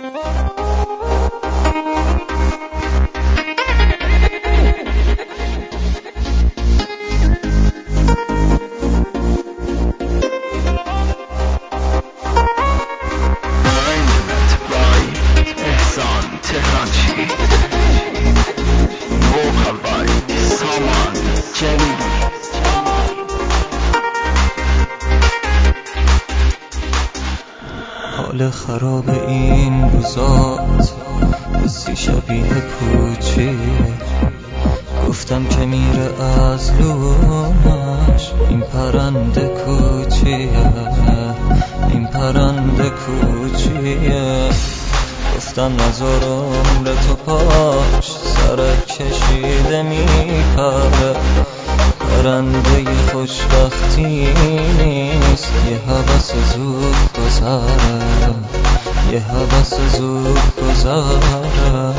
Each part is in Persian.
حال خراب این روزات حسی شبیه پوچیه، گفتم که میره از لونش این پرنده کوچیه، این پرنده کوچیه. گفتم نذار عمر تو پاش سرت کشیده میپره، پرنده خوشبختی نیست، یه هوس زود گذره، یه هوس زود گذره.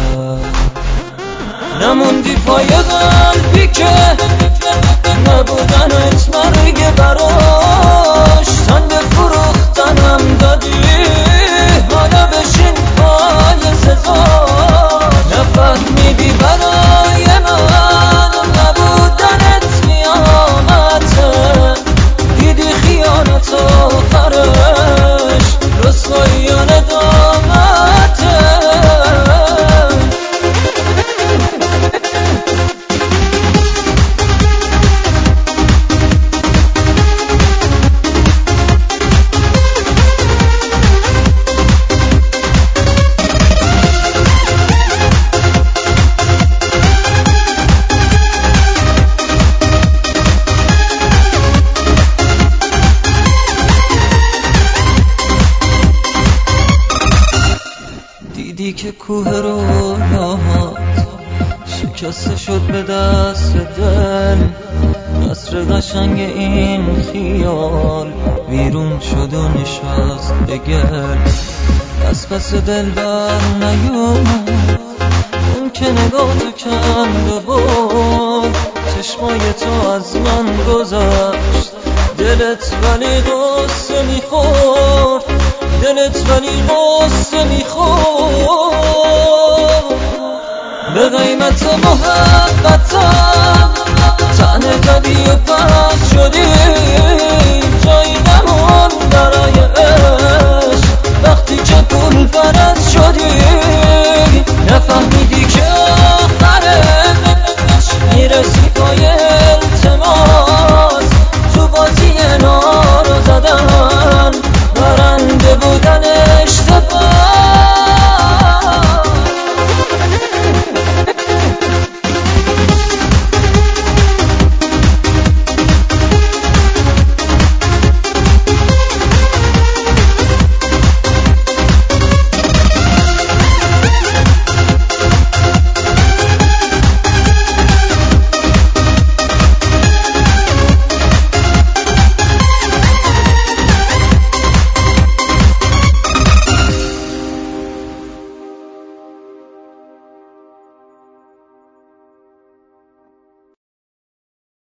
نموندی پای قلبی که نبودنت مرگ براش، تن به فروختنم دادی، حالا بشین پای سزار. نفهمیدی برای من نبودنت قیامته، دیدی خیانت آخرش رسوایان دامته. دیدی که کوه رویات شکسته شد به دست دل، قصر قشنگ این خیال ویرون شد و نشست به گل. از پس دل بر نیومد اون که نگاه تو کنده بود، چشمای تو از من گذشت، دلت ولی غصه میخورد، دلت ولی غصه میخورد. به قیمت محبتم تنه دادی و پخ شدی،